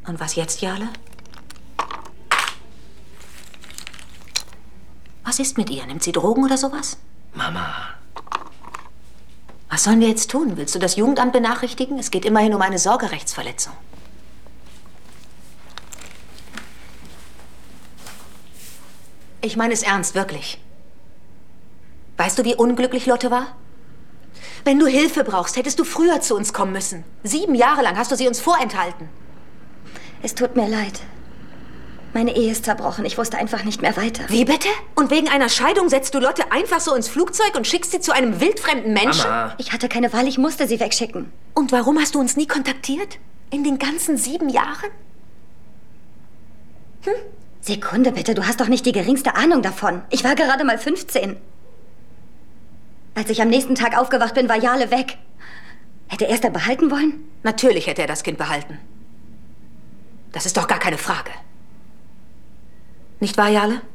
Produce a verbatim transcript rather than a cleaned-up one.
Und was jetzt, Jale? Was ist mit ihr? Nimmt sie Drogen oder sowas? Mama. Was sollen wir jetzt tun? Willst du das Jugendamt benachrichtigen? Es geht immerhin um eine Sorgerechtsverletzung. Ich meine es ernst, wirklich. Weißt du, wie unglücklich Lotte war? Wenn du Hilfe brauchst, hättest du früher zu uns kommen müssen. Sieben Jahre lang hast du sie uns vorenthalten. Es tut mir leid. Meine Ehe ist zerbrochen. Ich wusste einfach nicht mehr weiter. Wie bitte? Und wegen einer Scheidung setzt du Lotte einfach so ins Flugzeug und schickst sie zu einem wildfremden Menschen? Mama. Ich hatte keine Wahl, ich musste sie wegschicken. Und warum hast du uns nie kontaktiert? In den ganzen sieben Jahren? Hm? Sekunde bitte, du hast doch nicht die geringste Ahnung davon. Ich war gerade mal fünfzehn. Als ich am nächsten Tag aufgewacht bin, war Jale weg. Hätte er es dann behalten wollen? Natürlich hätte er das Kind behalten. Das ist doch gar keine Frage. Nicht wahr, Jale?